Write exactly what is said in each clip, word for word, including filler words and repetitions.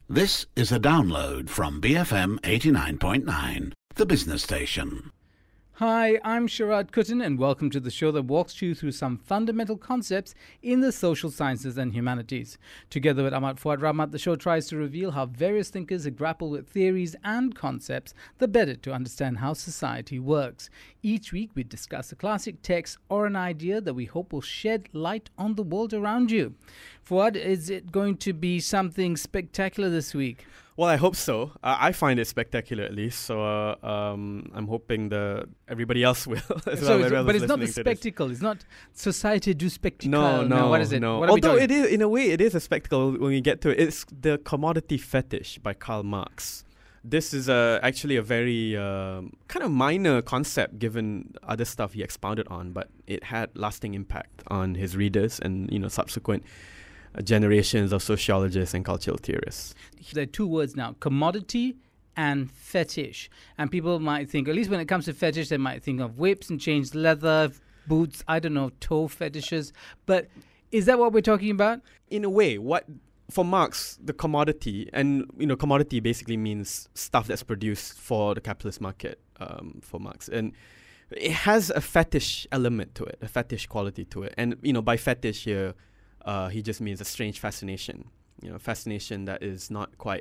This is a download from B F M eighty-nine point nine, the business station. Hi, I'm Sharad Kuttan and welcome to the show that walks you through some fundamental concepts in the social sciences and humanities. Together with Ahmad Fuad Rahmat, the show tries to reveal how various thinkers grapple with theories and concepts the better to understand how society works. Each week we discuss a classic text or an idea that we hope will shed light on the world around you. Fuad, is it going to be something spectacular this week? Well, I hope so. Uh, I find it spectacular, at least. So uh, um, I'm hoping the everybody else will as so well. It's, but it's not the spectacle. It's not society du spectacle. No, no, no. What is it? No. What Although it is, in a way, it is a spectacle when we get to it. It's the commodity fetish by Karl Marx. This is uh, actually a very um, kind of minor concept given other stuff he expounded on, but it had lasting impact on his readers and you know subsequent generations of sociologists and cultural theorists. There are two words now, commodity and fetish. And people might think, at least when it comes to fetish, they might think of whips and chains, leather, boots, I don't know, toe fetishes. But is that what we're talking about? In a way, what for Marx, the commodity, and you know, commodity basically means stuff that's produced for the capitalist market um, for Marx. And it has a fetish element to it, a fetish quality to it. And, you know, by fetish here, Uh, he just means a strange fascination, you know, fascination that is not quite,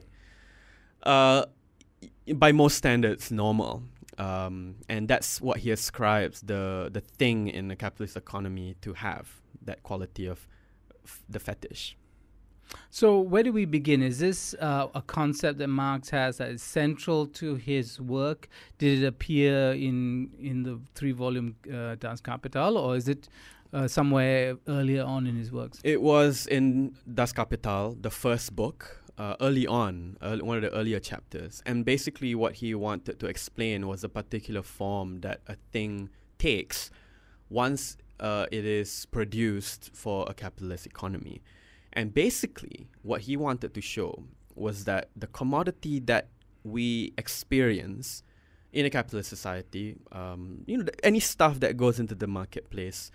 uh, by most standards, normal. Um, and that's what he ascribes the the thing in the capitalist economy to have, that quality of f- the fetish. So where do we begin? Is this uh, a concept that Marx has that is central to his work? Did it appear in, in the three-volume uh, Das Kapital, or is it Uh, somewhere earlier on in his works? It was in Das Kapital, the first book, uh, early on, uh, one of the earlier chapters. And basically what he wanted to explain was a particular form that a thing takes once uh, it is produced for a capitalist economy. And basically what he wanted to show was that the commodity that we experience in a capitalist society, um, you know, th- any stuff that goes into the marketplace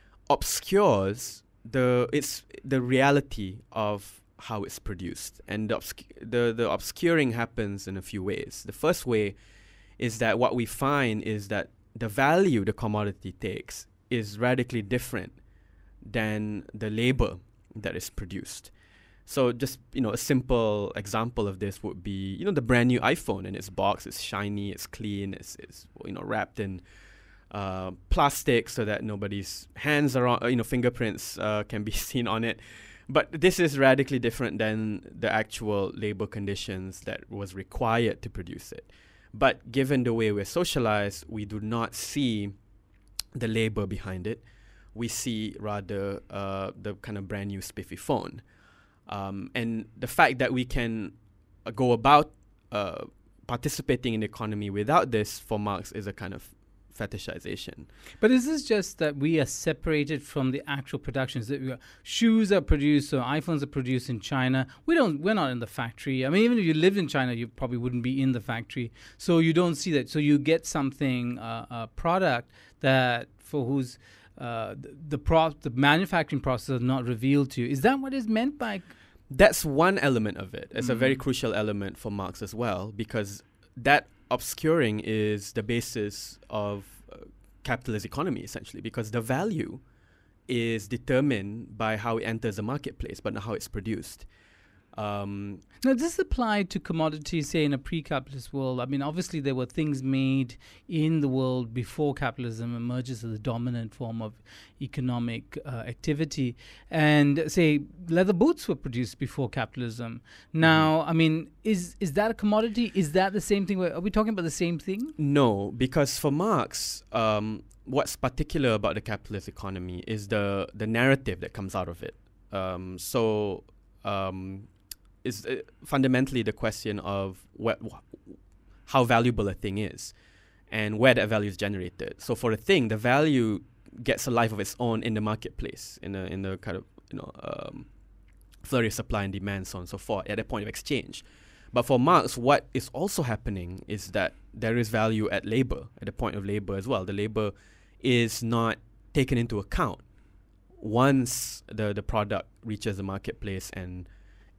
obscures the it's the reality of how it's produced, and the, obsc- the the obscuring happens in a few ways. The first way is that what we find is that the value the commodity takes is radically different than the labor that is produced. So just, you know, a simple example of this would be, you know, the brand new iPhone in its box. It's shiny, it's clean, it's it's you know wrapped in Uh, plastic so that nobody's hands are on, uh, you know, fingerprints uh, can be seen on it. But this is radically different than the actual labor conditions that was required to produce it. But given the way we're socialized, we do not see the labor behind it. We see rather uh, the kind of brand new spiffy phone. Um, and the fact that we can uh, go about uh, participating in the economy without this, for Marx, is a kind of fetishization. But is this just that we are separated from the actual productions? That we are, shoes are produced, or iPhones are produced in China. We don't. We're not in the factory. I mean, even if you lived in China, you probably wouldn't be in the factory. So you don't see that. So you get something, uh, a product that for whose uh, the the, pro- the manufacturing process is not revealed to you. Is that what is meant by? That's one element of it. It's mm. a very crucial element for Marx as well, because that obscuring is the basis of uh, capitalist economy, essentially, because the value is determined by how it enters the marketplace, but not how it's produced. Um, now, does this apply to commodities, say, in a pre-capitalist world? I mean, obviously, there were things made in the world before capitalism emerges as the dominant form of economic uh, activity. And, say, leather boots were produced before capitalism. Now, mm-hmm. I mean, is is that a commodity? Is that the same thing? Are we talking about the same thing? No, because for Marx, um, what's particular about the capitalist economy is the, the narrative that comes out of it. Um, so... Um, is uh, fundamentally the question of what, wh- how valuable a thing is and where that value is generated. So for a thing, the value gets a life of its own in the marketplace, in a in the kind of you know um, flurry of supply and demand, so on and so forth, at the point of exchange. But for Marx, what is also happening is that there is value at labor, at the point of labor as well. The labor is not taken into account once the, the product reaches the marketplace and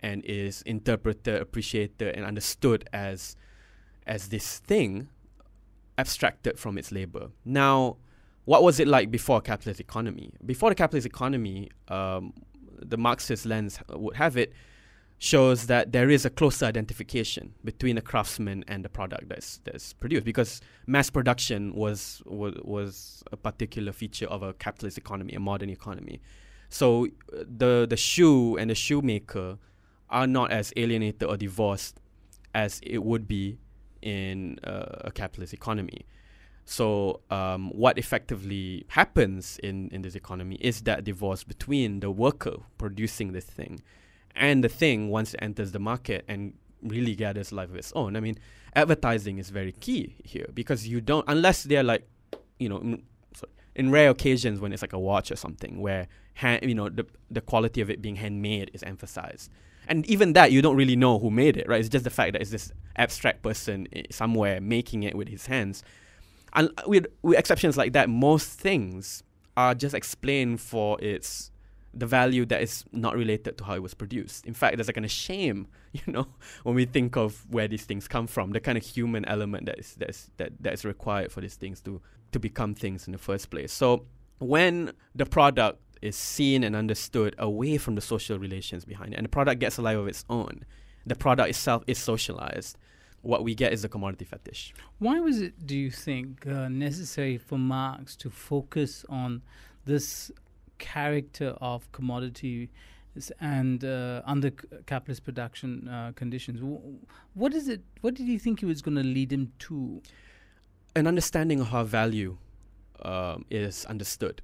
and is interpreted, appreciated, and understood as as this thing abstracted from its labor. Now, what was it like before capitalist economy? Before the capitalist economy, um, the Marxist lens would have it, shows that there is a closer identification between the craftsman and the product that's that's produced, because mass production was was, was a particular feature of a capitalist economy, a modern economy. So uh, the the shoe and the shoemaker are not as alienated or divorced as it would be in uh, a capitalist economy. So um, what effectively happens in, in this economy is that divorce between the worker producing this thing and the thing once it enters the market and really gathers life of its own. I mean, advertising is very key here, because you don't, unless they're like, you know, in, sorry, in rare occasions when it's like a watch or something where, hand, you know, the the quality of it being handmade is emphasized. And even that, you don't really know who made it, right? It's just the fact that it's this abstract person somewhere making it with his hands. And with, with exceptions like that, most things are just explained for its the value that is not related to how it was produced. In fact, there's a kind of shame, you know, when we think of where these things come from, the kind of human element that is that is, that, that is required for these things to, to become things in the first place. So when the product is seen and understood away from the social relations behind it, and the product gets a life of its own, the product itself is socialized, what we get is a commodity fetish. Why was it, do you think, uh, necessary for Marx to focus on this character of commodity and uh, under c- capitalist production uh, conditions? W- what is it? What did you think he was going to lead him to? An understanding of how value um, is understood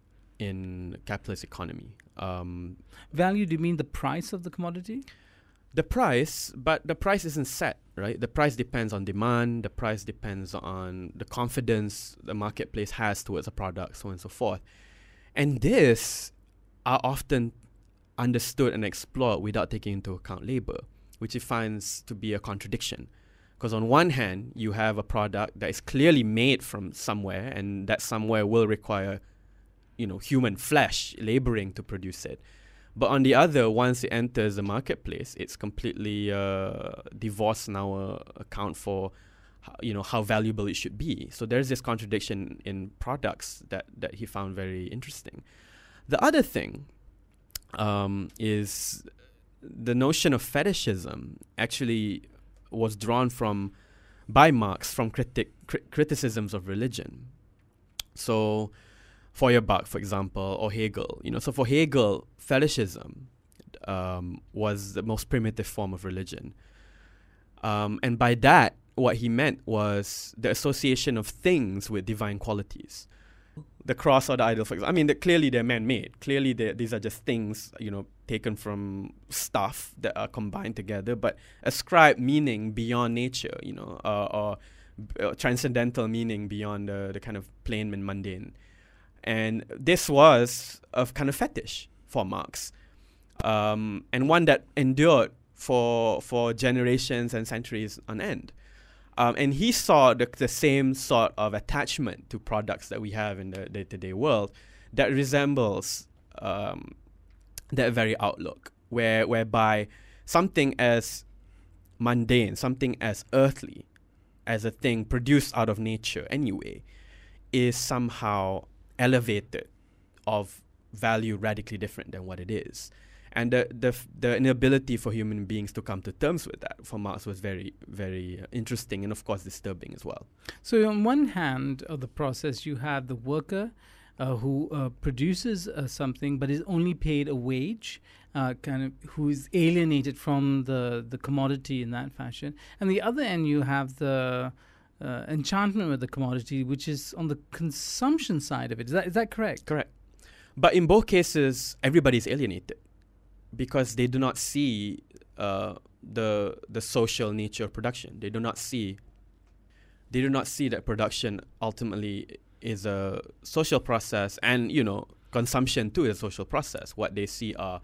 in capitalist economy. Um, value? Do you mean the price of the commodity? The price, but the price isn't set, right? The price depends on demand. The price depends on the confidence the marketplace has towards a product, so on and so forth. And this are often understood and explored without taking into account labor, which he finds to be a contradiction. Because on one hand, you have a product that is clearly made from somewhere, and that somewhere will require, you know, human flesh laboring to produce it. But on the other, once it enters the marketplace, it's completely uh, divorced in our account for, you know, how valuable it should be. So there's this contradiction in products that, that he found very interesting. The other thing um, is the notion of fetishism actually was drawn from, by Marx, from critic, cri- criticisms of religion. So Feuerbach, for example, or Hegel. You know, so for Hegel, fetishism um, was the most primitive form of religion. Um, and by that, what he meant was the association of things with divine qualities. The cross or the idol, for example. I mean, the, clearly they're man-made. Clearly these are just things, you know, taken from stuff that are combined together, but ascribe meaning beyond nature, you know, uh, or uh, transcendental meaning beyond the, the kind of plain and mundane. And this was a kind of fetish for Marx, um, and one that endured for for generations and centuries on end. Um, and he saw the, the same sort of attachment to products that we have in the day-to-day world that resembles um, that very outlook, where whereby something as mundane, something as earthly, as a thing produced out of nature anyway, is somehow elevated of value radically different than what it is. And the, the the inability for human beings to come to terms with that for Marx was very, very uh, interesting and, of course, disturbing as well. So on one hand of the process, you have the worker uh, who uh, produces uh, something but is only paid a wage, uh, kind of who is alienated from the, the commodity in that fashion. And the other end, you have the uh, enchantment with the commodity, which is on the consumption side of it. Is that is that correct? Correct. But in both cases, everybody is alienated, because they do not see uh, the the social nature of production. They do not see they do not see that production ultimately is a social process, and, you know, consumption too is a social process. What they see are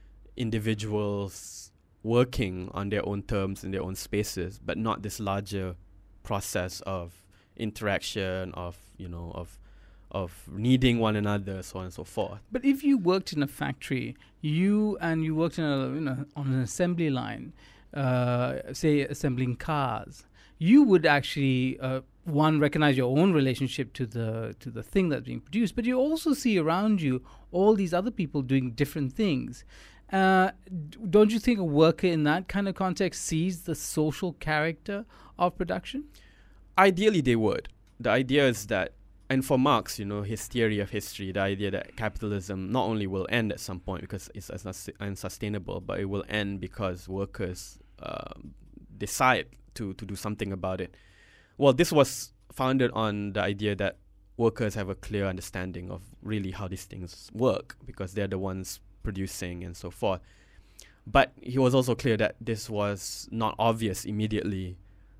individuals working on their own terms in their own spaces, but not this larger process of interaction, of, you know, of of needing one another, so on and so forth. But if you worked in a factory, you and you worked in a, you know, on an assembly line, uh, say assembling cars, you would actually uh, one recognize your own relationship to the to the thing that's being produced, but you also see around you all these other people doing different things. Uh, d- don't you think a worker in that kind of context sees the social character of production? Ideally, they would. The idea is that, and for Marx, you know, his theory of history, the idea that capitalism not only will end at some point because it's unsus- unsustainable, but it will end because workers uh, decide to, to do something about it. Well, this was founded on the idea that workers have a clear understanding of really how these things work because they're the ones producing and so forth. But he was also clear that this was not obvious immediately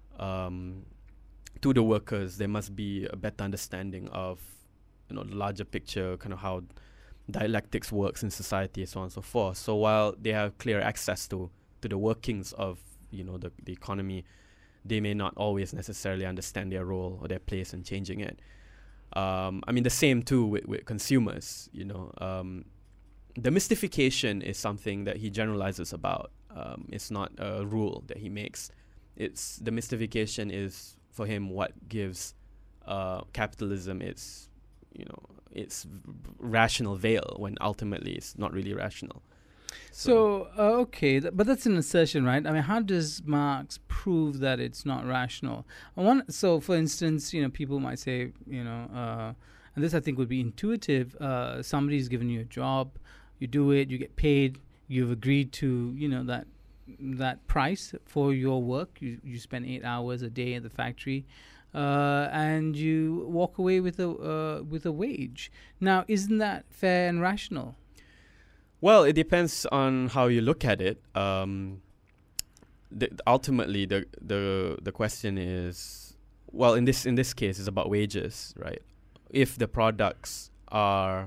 um, to the workers. There must be a better understanding of, you know, the larger picture, kind of how dialectics works in society and so on and so forth. So while they have clear access to, to the workings of, you know, the, the economy, they may not always necessarily understand their role or their place in changing it. Um, I mean, the same too with, with consumers, you know. Um, the mystification is something that he generalizes about. Um, it's not a rule that he makes. It's the mystification is for him what gives uh, capitalism its, you know, its v- rational veil when ultimately it's not really rational. So, uh, okay, th- but that's an assertion, right? I mean, how does Marx prove that it's not rational? I want, so, for instance, you know, people might say, you know, uh, and this I think would be intuitive. Uh, somebody's given you a job, you do it, you get paid, you've agreed to, you know, that that price for your work. You you spend eight hours a day at the factory, uh, and you walk away with a uh, with a wage. Now, isn't that fair and rational? Well, it depends on how you look at it. Um, the, ultimately, the the the question is, well, in this in this case, it's about wages, right? If the products are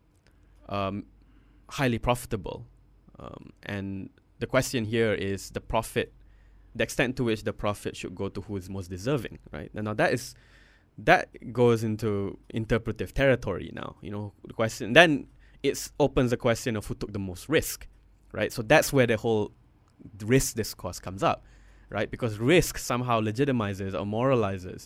um, highly profitable, um, and the question here is the profit, the extent to which the profit should go to who is most deserving, right? And now that is that goes into interpretive territory. Now, you know, the question then. It opens the question of who took the most risk, right? So that's where the whole risk discourse comes up, right? Because risk somehow legitimizes or moralizes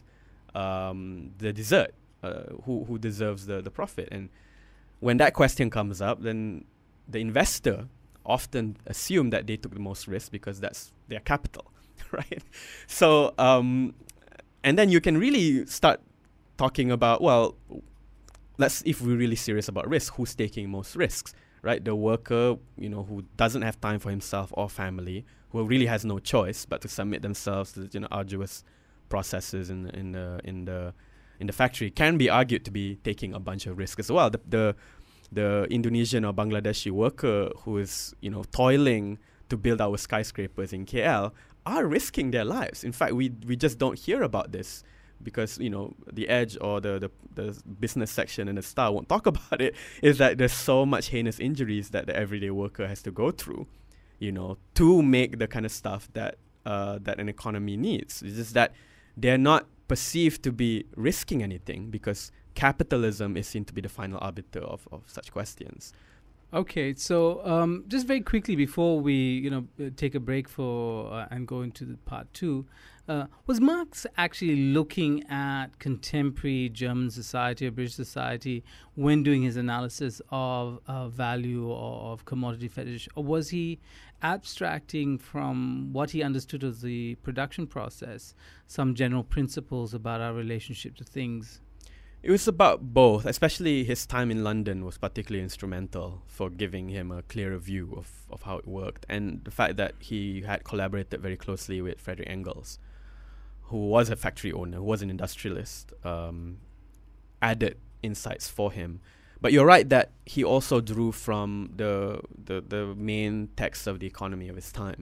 um, the desert, uh, who who deserves the, the profit. And when that question comes up, then the investor often assume that they took the most risk because that's their capital, right? So, um, and then you can really start talking about, well, let's, if we're really serious about risk, who's taking most risks, right? The worker, you know, who doesn't have time for himself or family, who really has no choice but to submit themselves to, you know, arduous processes in in the in the in the factory, can be argued to be taking a bunch of risks as well. The the, the Indonesian or Bangladeshi worker who is, you know, toiling to build our skyscrapers in K L are risking their lives. In fact, we we just don't hear about this, because, you know, the Edge or the, the, the business section in the Star won't talk about it, is that there's so much heinous injuries that the everyday worker has to go through, you know, to make the kind of stuff that uh, that an economy needs. It's just that they're not perceived to be risking anything because capitalism is seen to be the final arbiter of, of such questions. Okay, so um, just very quickly before we, you know, uh, take a break for uh, and go into the part two, uh, was Marx actually looking at contemporary German society or British society when doing his analysis of uh, value or of commodity fetish, or was he abstracting from what he understood as the production process some general principles about our relationship to things? It was about both, especially his time in London was particularly instrumental for giving him a clearer view of, of how it worked. And the fact that he had collaborated very closely with Frederick Engels, who was a factory owner, who was an industrialist, um, added insights for him. But you're right that he also drew from the the, the main texts of the economy of his time,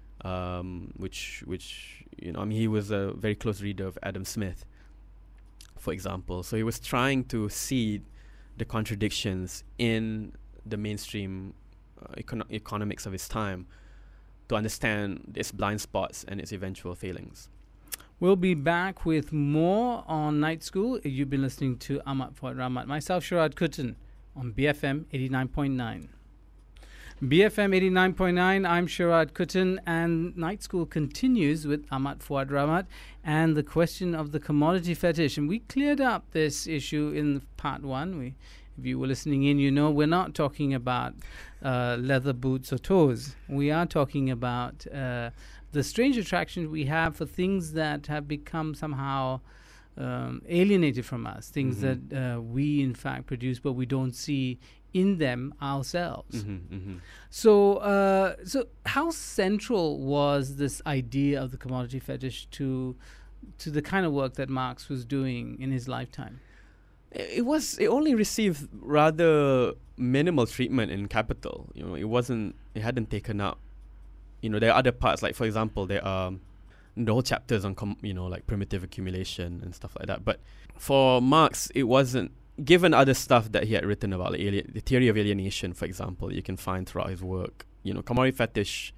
um, which, which you know, I mean, he was a very close reader of Adam Smith, for example. So he was trying to see the contradictions in the mainstream uh, econ- economics of his time to understand its blind spots and its eventual failings. We'll be back with more on Night School. You've been listening to Ahmad Fuad Rahmat, myself, Sharad Kuttan, on B F M eighty-nine point nine. B F M eighty-nine point nine, I'm Sharad Kuttan, and Night School continues with Ahmad Fuad Rahmat and the question of the commodity fetish. And we cleared up this issue in part one. We, if you were listening in, you know we're not talking about uh, leather boots or toes. We are talking about uh, the strange attraction we have for things that have become somehow um, alienated from us, things mm-hmm. that uh, we in fact produce but we don't see in them ourselves. Mm-hmm, mm-hmm. So, uh, so how central was this idea of the commodity fetish to to the kind of work that Marx was doing in his lifetime? It was. It only received rather minimal treatment in Capital. You know, it wasn't. It hadn't taken up. You know, there are other parts. Like for example, there are the whole chapters on com- you know like primitive accumulation and stuff like that. But for Marx, it wasn't. Given other stuff that he had written about, like alien, the theory of alienation, for example, you can find throughout his work, you know, commodity fetish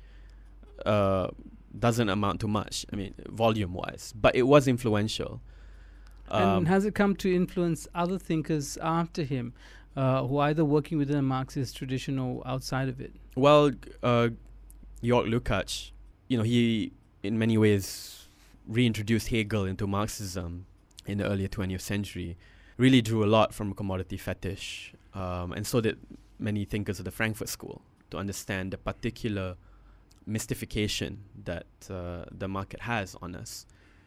uh, doesn't amount to much, I mean, volume-wise, but it was influential. Um, and has it come to influence other thinkers after him, uh, who are either working within a Marxist tradition or outside of it? Well, uh, Georg Lukács, you know, he, in many ways, reintroduced Hegel into Marxism in the early twentieth century. Really drew a lot from commodity fetish, um, and so did many thinkers of the Frankfurt School, to understand the particular mystification that uh, the market has on us.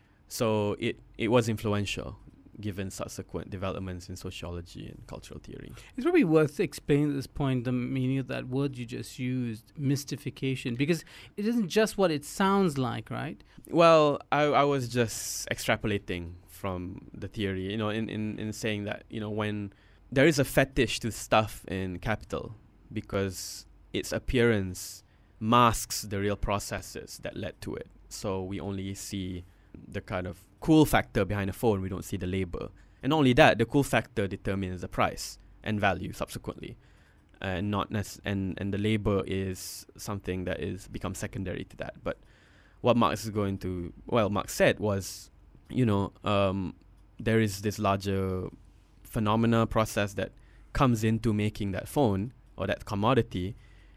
So it, it was influential, given subsequent developments in sociology and cultural theory. It's probably worth explaining at this point the meaning of that word you just used, mystification, because it isn't just what it sounds like, right? Well, I, I was just extrapolating from the theory, you know, in, in, in saying that, you know, when there is a fetish to stuff in Capital because its appearance masks the real processes that led to it. So we only see the kind of cool factor behind a phone, we don't see the labor. And not only that, the cool factor determines the price and value subsequently. And not nec- and, and the labor is something that is becomes secondary to that. But what Marx is going to, well, Marx said was, you know, um, there is this larger phenomena process that comes into making that phone or that commodity,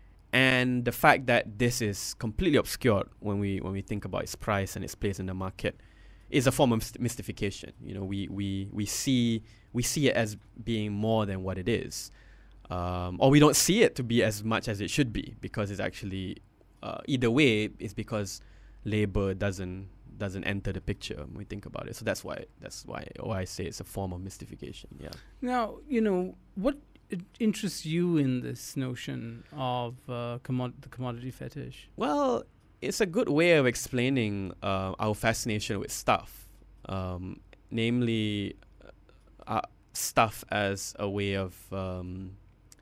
and the fact that this is completely obscured when we when we think about its price and its place in the market is a form of myst- mystification. You know, we we we see we see it as being more than what it is, um, or we don't see it to be as much as it should be, because it's actually uh, either way, it's because labor doesn't. doesn't enter the picture when we think about it. So that's why that's why, why I say it's a form of mystification. Yeah. Now, you know, what interests you in this notion of uh, commod- the commodity fetish? Well, it's a good way of explaining uh, our fascination with stuff, um, namely uh, stuff as a way of um,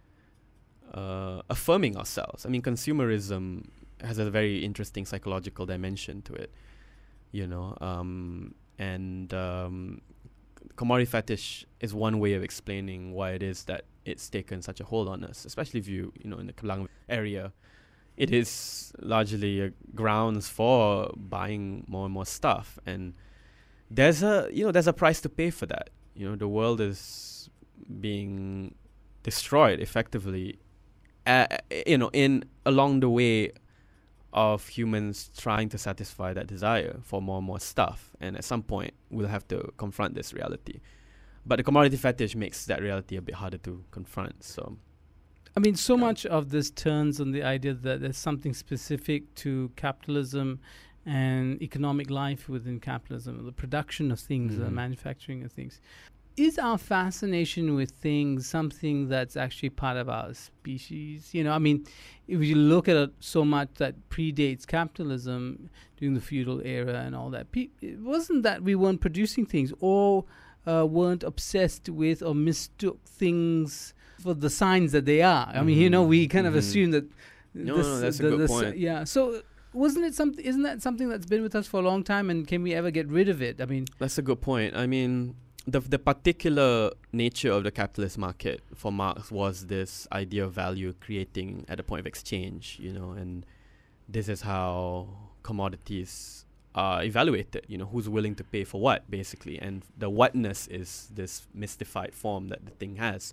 uh, affirming ourselves. I mean, consumerism has a very interesting psychological dimension to it. You know, um, and um, commodity fetish is one way of explaining why it is that it's taken such a hold on us, especially if you, you know, in the Klang area. It is largely a grounds for buying more and more stuff. And there's a, you know, there's a price to pay for that. You know, the world is being destroyed effectively, uh, you know, in along the way of humans trying to satisfy that desire for more and more stuff. And at some point, we'll have to confront this reality. But the commodity fetish makes that reality a bit harder to confront. So, I mean, so yeah. much of this turns on the idea that there's something specific to capitalism and economic life within capitalism, the production of things, Mm-hmm. the manufacturing of things. Is our fascination with things something that's actually part of our species? You know, I mean, if you look at it so much that predates capitalism during the feudal era and all that, pe- it wasn't that we weren't producing things or uh, weren't obsessed with or mistook things for the signs that they are. I Mm-hmm. mean, you know, we kind mm-hmm. of assume that. No, this, no, that's the, a good the, point. Yeah, so wasn't it something? Isn't that something that's been with us for a long time? And can we ever get rid of it? I mean, that's a good point. I mean, the the particular nature of the capitalist market for Marx was this idea of value creating at the point of exchange, you know, and this is how commodities uh, evaluated. You know, who's willing to pay for what, basically, and the whatness is this mystified form that the thing has.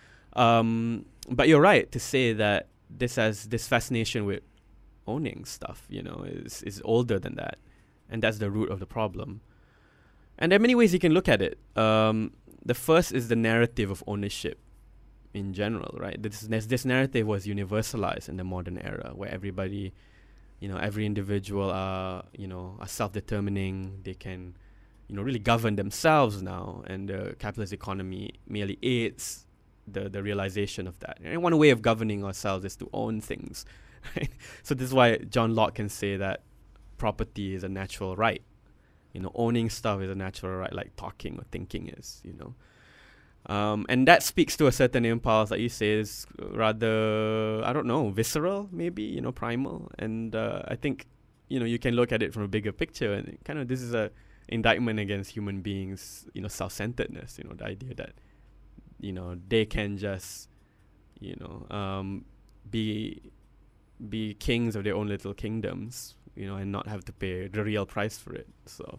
Um, but you're right to say that this has this fascination with owning stuff. You know, is is older than that, and that's the root of the problem. And there are many ways you can look at it. Um, the first is the narrative of ownership in general, right? This this, this narrative was universalized in the modern era, where everybody, you know, every individual are, you know, are self-determining. They can, you know, really govern themselves now, and the capitalist economy merely aids the the realization of that. And one way of governing ourselves is to own things, right? So this is why John Locke can say that property is a natural right. You know, owning stuff is a natural right, like talking or thinking is, you know. Um, and that speaks to a certain impulse that you say is rather, I don't know, visceral, maybe, you know, primal. And uh, I think, you know, you can look at it from a bigger picture, and kind of this is a indictment against human beings, you know, self-centeredness, you know, the idea that, you know, they can just, you know, um, be be kings of their own little kingdoms, you know, and not have to pay the real price for it. So,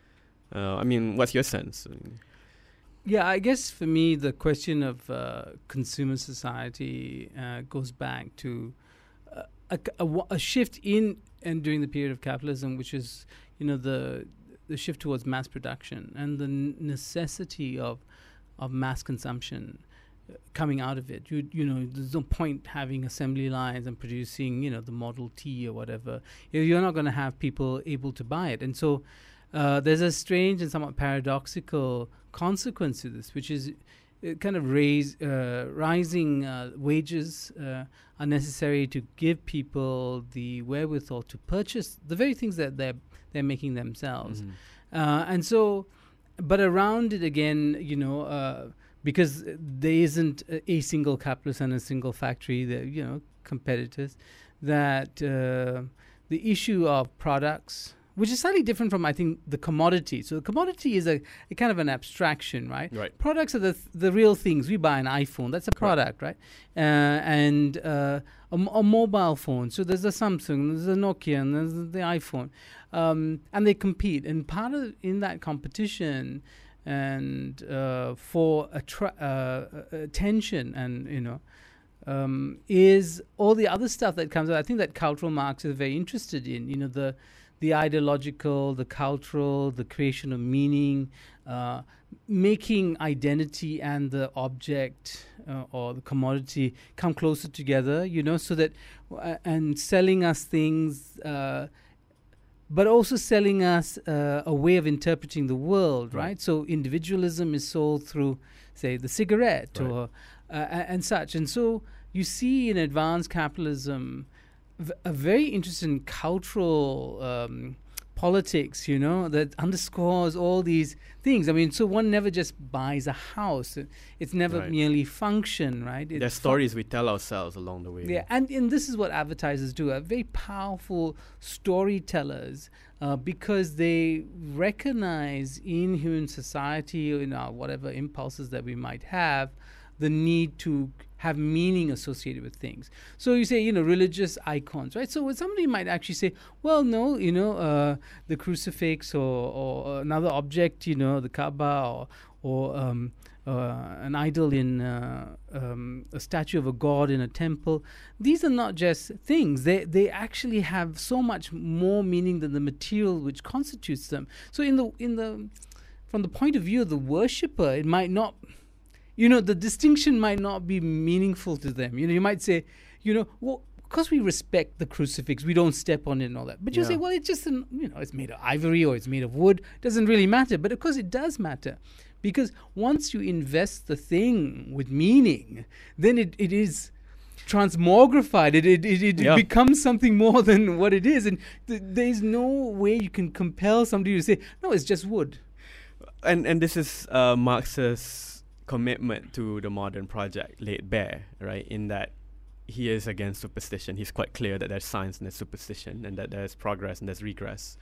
uh, I mean, what's your sense? I mean, Yeah, I guess for me, the question of uh, consumer society uh, goes back to uh, a, a, a shift in and during the period of capitalism, which is, you know, the the shift towards mass production and the n- necessity of of mass consumption uh, coming out of it. You you know, there's no point having assembly lines and producing, you know, the Model T or whatever. You're not going to have people able to buy it, and so uh, there's a strange and somewhat paradoxical consequence to this, which is uh, kind of raise uh, rising uh, wages uh, are necessary to give people the wherewithal to purchase the very things that they're they're making themselves, Mhm. uh, and so, but around it again, you know, uh, because there isn't a, a single capitalist and a single factory, that, you know, competitors, that uh, the issue of products, which is slightly different from, I think, the commodity. So the commodity is a, a kind of an abstraction, right? Right. Products are the th- the real things. We buy an iPhone. That's a product, right? Uh, and uh, a, m- a mobile phone. So there's a Samsung, there's a Nokia, and there's the iPhone. Um, and they compete. And part of in that competition and uh, for attra- uh, attention and, you know, um, is all the other stuff that comes out. I think that cultural Marx is very interested in, you know, the the ideological, the cultural, the creation of meaning, uh, making identity and the object uh, or the commodity come closer together, you know, so that, uh, and selling us things, uh, but also selling us uh, a way of interpreting the world, right? Right. So individualism is sold through, say, the cigarette Right. or uh, a- and such. And so you see in advanced capitalism v- a very interesting cultural um, politics, you know, that underscores all these things. I mean, so one never just buys a house. It- It's never Right. merely function, right? It There's fu- stories we tell ourselves along the way. yeah, and, and this is what advertisers do, are very powerful storytellers, uh, because they recognize in human society, or in our whatever impulses that we might have, the need to have meaning associated with things. So you say, you know, religious icons, right? So when somebody might actually say, well, no, you know, uh, the crucifix or, or another object, you know, the Kaaba or, or um, uh, an idol in uh, um, a statue of a god in a temple. These are not just things. They they actually have so much more meaning than the material which constitutes them. So in the in the from the point of view of the worshipper, it might not, you know, the distinction might not be meaningful to them. You know, you might say, you know, well, because we respect the crucifix, we don't step on it and all that. But you Yeah. say, well, it's just, an, you know, it's made of ivory or it's made of wood. Doesn't really matter. But of course it does matter. Because once you invest the thing with meaning, then it, it is transmogrified. It it, it, it Yeah. becomes something more than what it is. And th- there's no way you can compel somebody to say, no, it's just wood. And and this is uh, Marx's commitment to the modern project laid bare, right? In that he is against superstition. He's quite clear that there's science and there's superstition, and that there's progress and there's regress.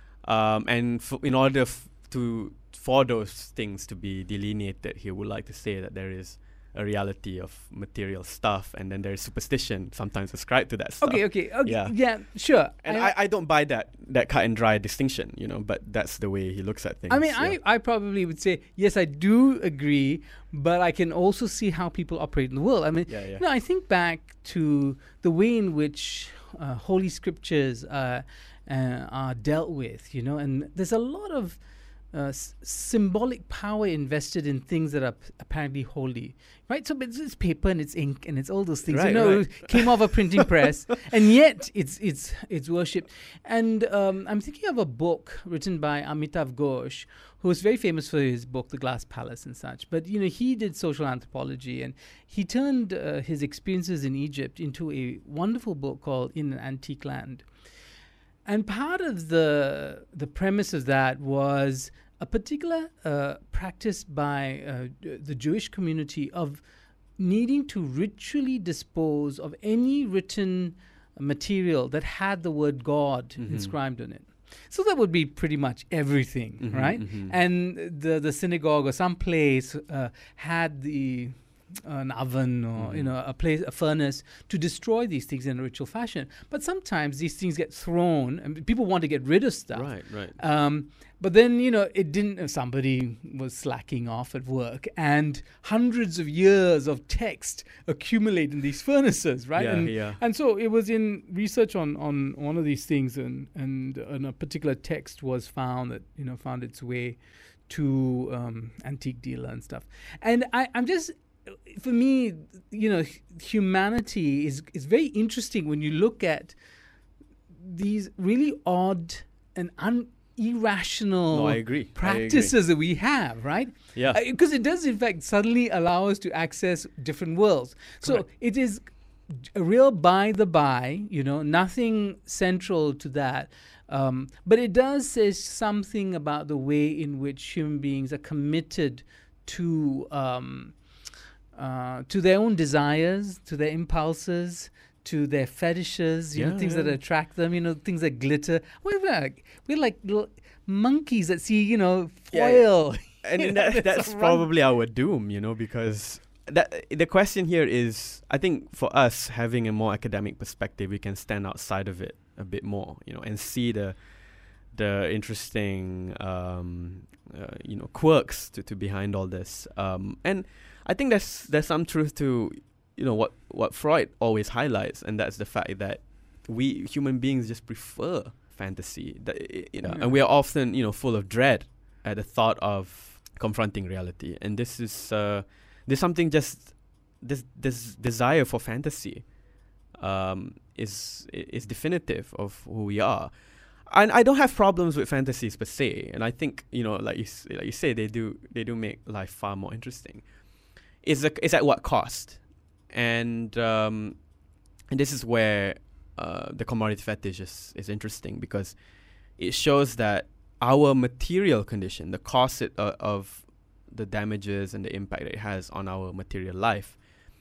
Um, and f- in order f- to for those things to be delineated, he would like to say that there is a reality of material stuff, and then there's superstition sometimes ascribed to that stuff. Okay, okay, okay. Yeah. Yeah, sure. And I, I don't buy that that cut and dry distinction, you know, but that's the way he looks at things. I mean, yeah. I, I probably would say, yes, I do agree, but I can also see how people operate in the world. I mean, Yeah, yeah. you know, I think back to the way in which uh, Holy Scriptures uh, uh, are dealt with, you know, and there's a lot of uh, s- symbolic power invested in things that are p- apparently holy, right? So it's, it's paper and it's ink and it's all those things, you Right, know, right. it came off a printing press, and yet it's it's it's worshipped. And um, I'm thinking of a book written by Amitav Ghosh, who was very famous for his book, The Glass Palace and such. But, you know, he did social anthropology, and he turned uh, his experiences in Egypt into a wonderful book called In an Antique Land. And part of the the premise of that was a particular uh, practice by uh, d- the Jewish community of needing to ritually dispose of any written material that had the word God Mhm. inscribed on it. So that would be pretty much everything, Mhm, right? mhm. And the the synagogue or some place uh, had the an oven or you Mhm. know a place a furnace to destroy these things in a ritual fashion. But sometimes these things get thrown, and people want to get rid of stuff. Right, right. Um, but then, you know, it didn't, uh, somebody was slacking off at work, and hundreds of years of text accumulate in these furnaces, right? Yeah, and, yeah. and so it was in research on, on one of these things, and, and, and a particular text was found that, you know, found its way to um, Antique Dealer and stuff. And I, I'm just, for me, you know, h- humanity is, is very interesting when you look at these really odd and un- irrational No, I agree. practices that we have, right? Yeah. Because it does, in fact, suddenly allow us to access different worlds. So Correct. it is a real by the by, you know, nothing central to that. Um, but it does say something about the way in which human beings are committed to um, uh, to their own desires, to their impulses, to their fetishes, you know, Yeah, things that yeah. attract them, you know, things that glitter. We're like, we're like little monkeys that see, you know, Yeah, foil. And You know, that, that's run. probably our doom, you know, because that the question here is, I think for us having a more academic perspective, we can stand outside of it a bit more, you know, and see the the interesting, um, uh, you know, quirks to, to behind all this. Um, and I think there's there's some truth to, you know, what what Freud always highlights, and that's the fact that we human beings just prefer fantasy, that, i- you know, Yeah. and we are often, you know, full of dread at the thought of confronting reality. And this is uh, there's something just this this desire for fantasy um, is is definitive of who we are. And I don't have problems with fantasies per se, and I think, you know, like you s- like you say, they do they do make life far more interesting. Is a, is at what cost? And um, and this is where uh, the commodity fetish is, is interesting, because it shows that our material condition, the cost it, uh, of the damages and the impact that it has on our material life,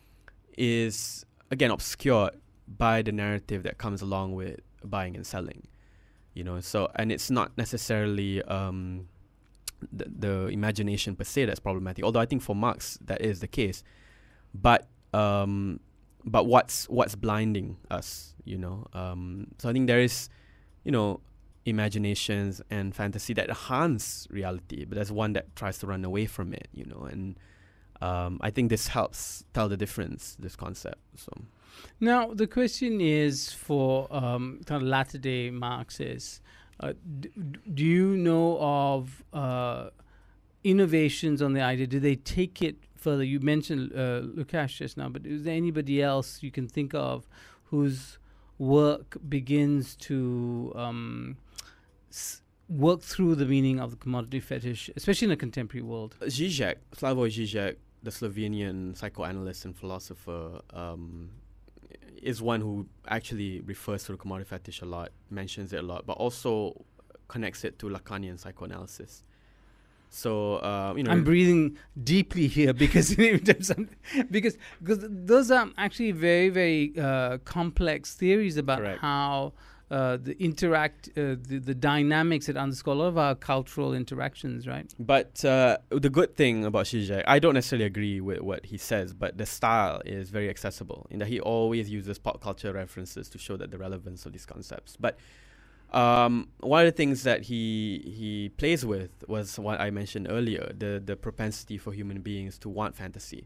is again obscured by the narrative that comes along with buying and selling. You know, so, and it's not necessarily um, the, the imagination per se that's problematic, although I think for Marx that is the case. But um, but what's what's blinding us, you know? Um, so I think there is, you know, imaginations and fantasy that enhance reality, but there's one that tries to run away from it, you know. And um, I think this helps tell the difference, this concept. So. Now, the question is for um, kind of latter-day Marxists, uh, d- d- do you know of uh, innovations on the idea? Do they take it further? You mentioned uh, Lukács just now, but is there anybody else you can think of whose work begins to um, s- work through the meaning of the commodity fetish, especially in a contemporary world? Zizek, Slavoj Zizek, the Slovenian psychoanalyst and philosopher, um, is one who actually refers to the commodity fetish a lot, mentions it a lot, but also connects it to Lacanian psychoanalysis. So, uh, you know, I'm breathing deeply here because because because those are actually very very uh, complex theories about Correct. how uh, the interact, uh, the, the dynamics that underscore a lot of our cultural interactions, right? But uh, the good thing about Zizek, I don't necessarily agree with what he says, but the style is very accessible in that he always uses pop culture references to show that the relevance of these concepts. But um, one of the things that he he plays with was what I mentioned earlier, the, the propensity for human beings to want fantasy.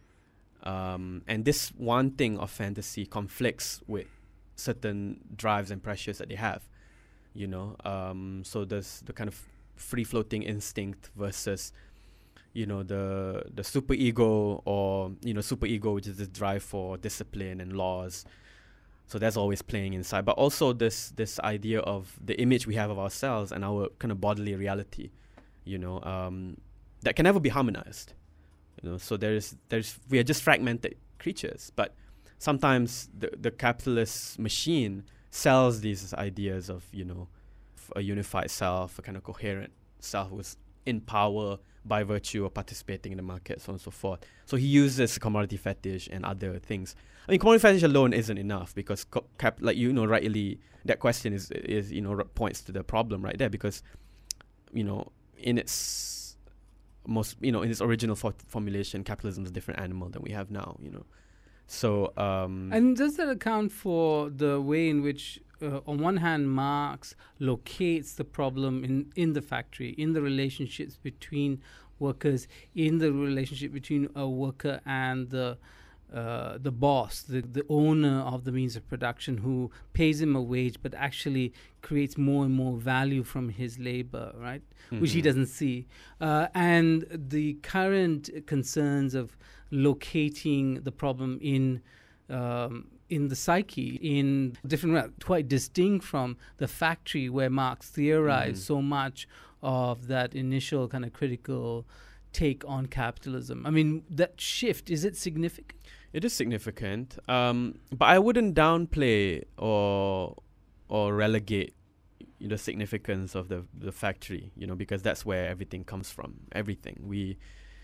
Um, and this one thing of fantasy conflicts with certain drives and pressures that they have, you know. Um, so there's the kind of free-floating instinct versus, you know, the the super ego, or you know, super ego, which is the drive for discipline and laws. So that's always playing inside. But also this this idea of the image we have of ourselves and our kind of bodily reality, you know, um, that can never be harmonized. You know, so there's there's we are just fragmented creatures, but sometimes the the capitalist machine sells these ideas of, you know, f- a unified self, a kind of coherent self who's in power by virtue of participating in the market, so on and so forth. So he uses commodity fetish and other things. I mean, commodity fetish alone isn't enough because, co- cap- like you know, rightly, that question is is you know r- points to the problem right there, because, you know, in its most you know in its original for- formulation, capitalism is a different animal than we have now. You know. So, um, and does that account for the way in which, uh, on one hand, Marx locates the problem in, in the factory, in the relationships between workers, in the relationship between a worker and the uh, the boss, the, the owner of the means of production, who pays him a wage but actually creates more and more value from his labor, right? Mm-hmm. Which he doesn't see. Uh, and the current concerns of locating the problem in um, in the psyche, in different ways, quite distinct from the factory where Marx theorized mm-hmm. so much of that initial kind of critical take on capitalism. I mean, that shift, is it significant? It is significant, um, but I wouldn't downplay or or relegate the significance of the the factory, you know, because that's where everything comes from. Everything we.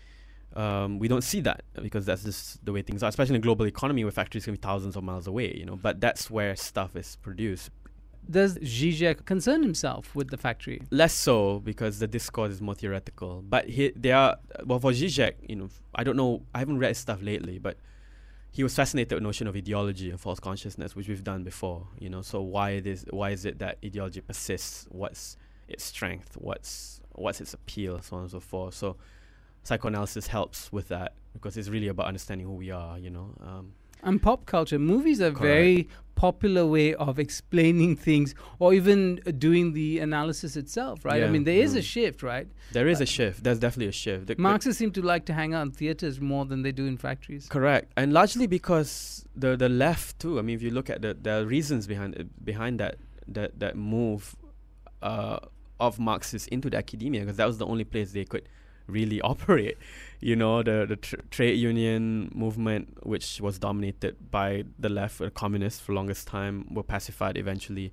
Um, we don't see that because that's just the way things are, especially in a global economy where factories can be thousands of miles away, you know, but that's where stuff is produced. Does Zizek concern himself with the factory? Less so, because the discourse is more theoretical. But he, they are, well, for Zizek, you know, I don't know, I haven't read his stuff lately, but he was fascinated with the notion of ideology and false consciousness, which we've done before, you know, so why it is, why is it that ideology persists? What's its strength? What's, what's its appeal? So on and so forth. So psychoanalysis helps with that because it's really about understanding who we are, you know. Um, and pop culture, movies are a correct. very popular way of explaining things or even uh, doing the analysis itself, right? Yeah, I mean, there is mm. a shift, right? There is uh, a shift. There's definitely a shift. The, Marxists seem to like to hang out in theaters more than they do in factories. Correct. And largely because the the left too. I mean, if you look at the the reasons behind uh, behind that that that move uh, of Marxists into the academia, because that was the only place they could really operate, you know, the the tr- trade union movement, which was dominated by the left, the communists for the longest time, were pacified eventually,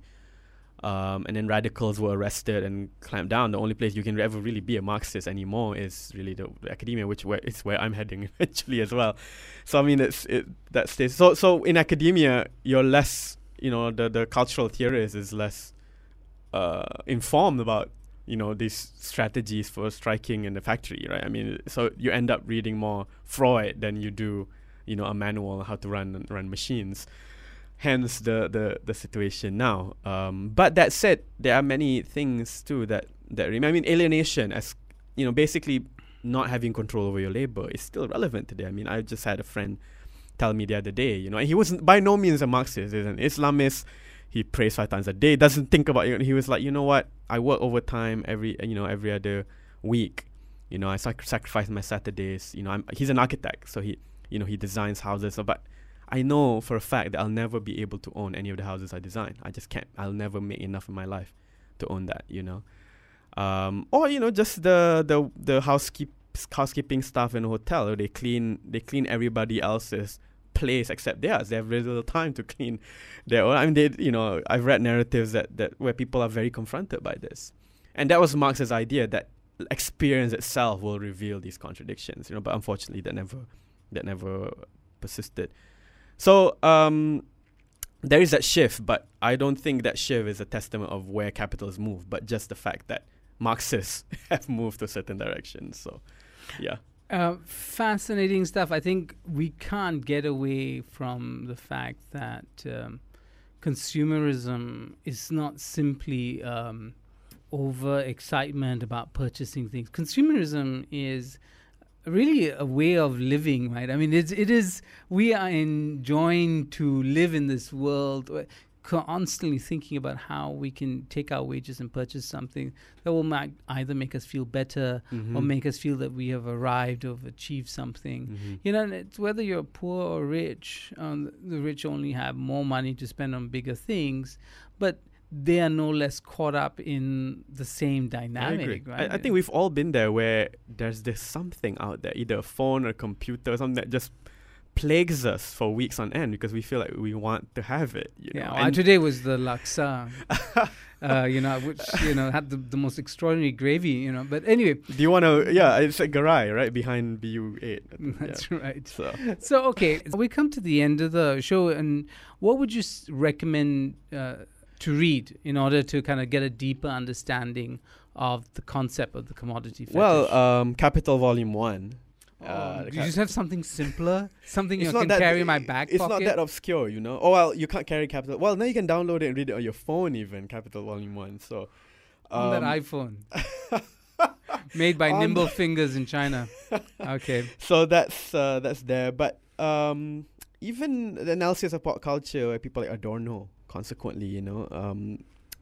um, and then radicals were arrested and clamped down. The only place you can ever really be a Marxist anymore is really the, the academia, which where is where I'm heading eventually as well. So I mean, it's it that stays. So so in academia, you're less, you know, the the cultural theorist is less uh, informed about, you know, these strategies for striking in the factory, right? I mean, so you end up reading more Freud than you do, you know, a manual on how to run run machines. Hence the the, the situation now. Um, but that said, there are many things too that that remain. I mean, alienation, as you know, basically not having control over your labor is still relevant today. I mean, I just had a friend tell me the other day, you know, and he wasn't by no means a Marxist, he's an Islamist. He prays five times a day, doesn't think about it. He was like, you know what, I work overtime every, you know, every other week. You know, I sac- sacrifice my Saturdays. You know, I'm, he's an architect, so he, you know, he designs houses. So, but I know for a fact that I'll never be able to own any of the houses I design. I just can't. I'll never make enough in my life to own that, you know. Um, or, you know, just the the the housekeep housekeeping staff in a hotel. They clean they clean everybody else's place except theirs. They have very little time to clean their own. I mean, they, you know, I've read narratives that, that where people are very confronted by this. And that was Marx's idea, that experience itself will reveal these contradictions, you know, but unfortunately that never that never persisted. So um, there is that shift, but I don't think that shift is a testament of where capital has moved, but just the fact that Marxists have moved to a certain direction. So, yeah. Uh, fascinating stuff. I think we can't get away from the fact that um, consumerism is not simply um, over excitement about purchasing things. Consumerism is really a way of living, right? I mean, it's, it is, we are enjoined to live in this world, constantly thinking about how we can take our wages and purchase something that will ma- either make us feel better mm-hmm. or make us feel that we have arrived or have achieved something. Mm-hmm. You know, and it's whether you're poor or rich, um, the rich only have more money to spend on bigger things, but they are no less caught up in the same dynamic. I agree. Right? I, I think we've all been there where there's this something out there, either a phone or a computer or something that just plagues us for weeks on end because we feel like we want to have it. You yeah, know? well, today was the laksa, uh, you know, which, you know, had the, the most extraordinary gravy, you know. But anyway. Do you want to, yeah, it's a garai, right, behind B U eight. That's yeah. right. So. so, okay, we come to the end of the show, and what would you s- recommend uh, to read in order to kind of get a deeper understanding of the concept of the commodity fetish? Well, um, Capital Volume one. Oh, Uh, do you just have something simpler? Something you It's can not that carry b- in my back It's pocket? not that obscure, you know. Oh well, you can't carry Capital. Well, now you can download it and read it on your phone, even Capital Volume One. So on that um, iPhone, made by on nimble the fingers in China. Okay. So that's uh, that's there, but um, even the analysis of pop culture, where people like Adorno, consequently, you know, um,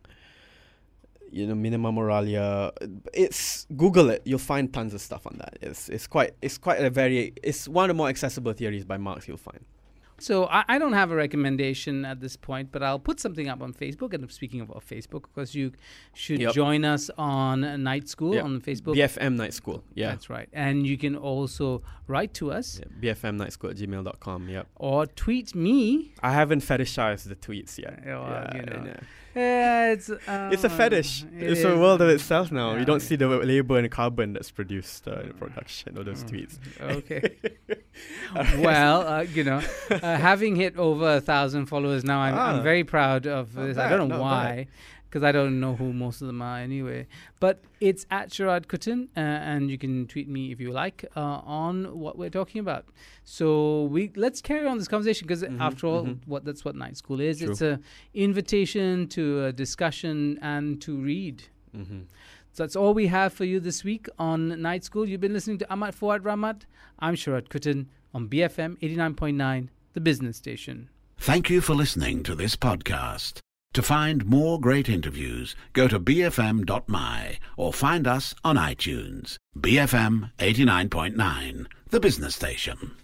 you know, Minima Moralia. It's Google it, you'll find tons of stuff on that. It's it's quite it's quite a very it's one of the more accessible theories by Marx you'll find. So I, I don't have a recommendation at this point, but I'll put something up on Facebook. And speaking of, of Facebook, of course, you should Yep. join us on uh, Night School Yep. on Facebook. B F M Night School, yeah. That's right. And you can also write to us yeah. B F M night school at gmail dot com, yep. or tweet me. I haven't fetishized the tweets yet. Oh, well, yeah, you know. yeah. Yeah, it's, uh, It's a fetish. it It's a is. world of itself now. Yeah. You don't see the labor and carbon that's produced uh, in production of those Mm. tweets. Okay. Alright. Well, uh, you know, uh, having hit over a thousand followers now, I'm, Ah. I'm very proud of Not this. bad, I don't know not why, because I don't know who most of them are anyway. But it's at Sharad Kuttan, uh, and you can tweet me if you like uh, on what we're talking about. So we let's carry on this conversation because Mhm, after all, mhm. what that's what Night School is. True. It's a invitation to a discussion and to read. Mm-hmm. So that's all we have for you this week on Night School. You've been listening to Ahmad Fuad Rahmat. I'm Sharad Kuttan on B F M eighty-nine point nine, the business station. Thank you for listening to this podcast. To find more great interviews, go to b f m dot m y or find us on iTunes. B F M eighty-nine point nine, the business station.